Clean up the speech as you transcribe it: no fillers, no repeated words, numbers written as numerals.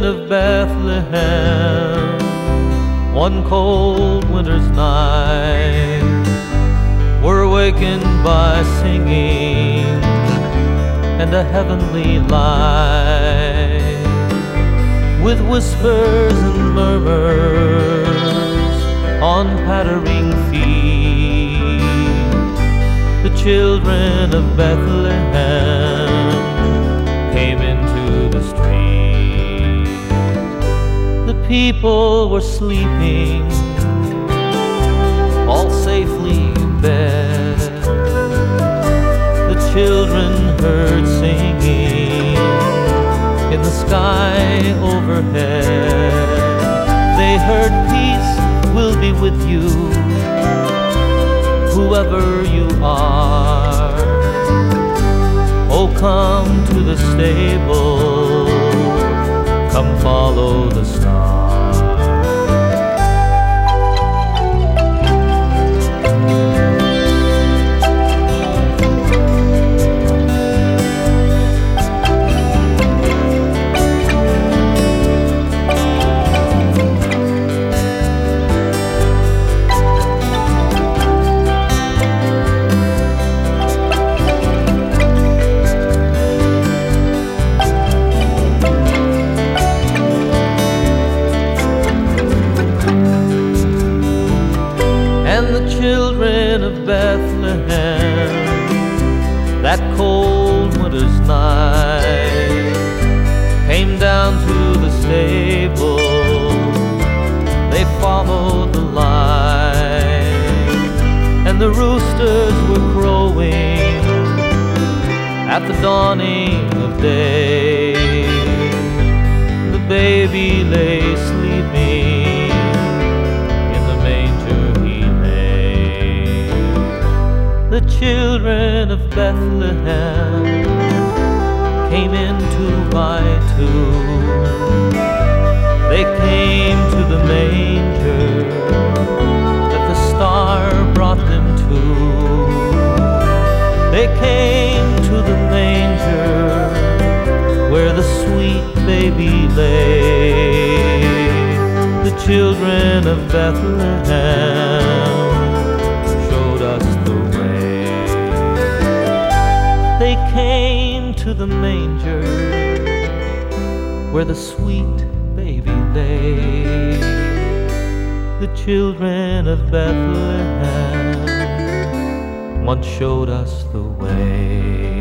of Bethlehem, one cold winter's night, were awakened by singing and a heavenly light, with whispers and murmurs on pattering feet. The children of Bethlehem came into the street. The people were sleeping, all safely in bed. The children heard singing in the sky overhead. They heard, "Peace will be with you, whoever you are. Oh, come to the stable, come follow the star." Children of Bethlehem, that cold winter's night, came down to the stable. They followed the line, and the roosters were crowing at the dawning of day. The baby lay sleeping in the manger. The children of Bethlehem came in two by two. They came to the manger that the star brought them to. They came to the manger where the sweet baby lay. The children of Bethlehem showed us the way. They came to the manger where the sweet baby lay. The children of Bethlehem once showed us the way.